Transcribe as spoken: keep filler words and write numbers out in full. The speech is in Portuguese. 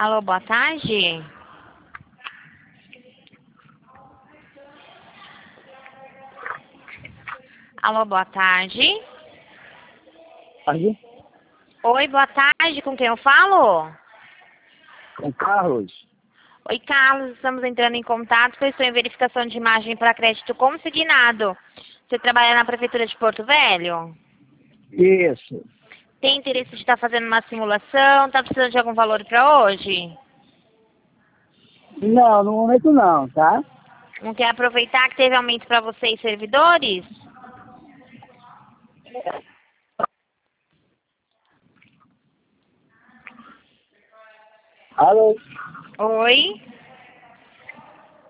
Alô, boa tarde. Alô, boa tarde. Tarde, Oi, boa tarde. Com quem eu falo? com Carlos. Oi, Carlos. Estamos entrando em contato, pois estou em verificação de imagem para crédito consignado. Você trabalha na Prefeitura de Porto Velho? Isso. Tem interesse de estar fazendo uma simulação? Está precisando de algum valor para hoje? Não, no momento não, tá? Não quer aproveitar que teve aumento para vocês, servidores? Alô? Oi?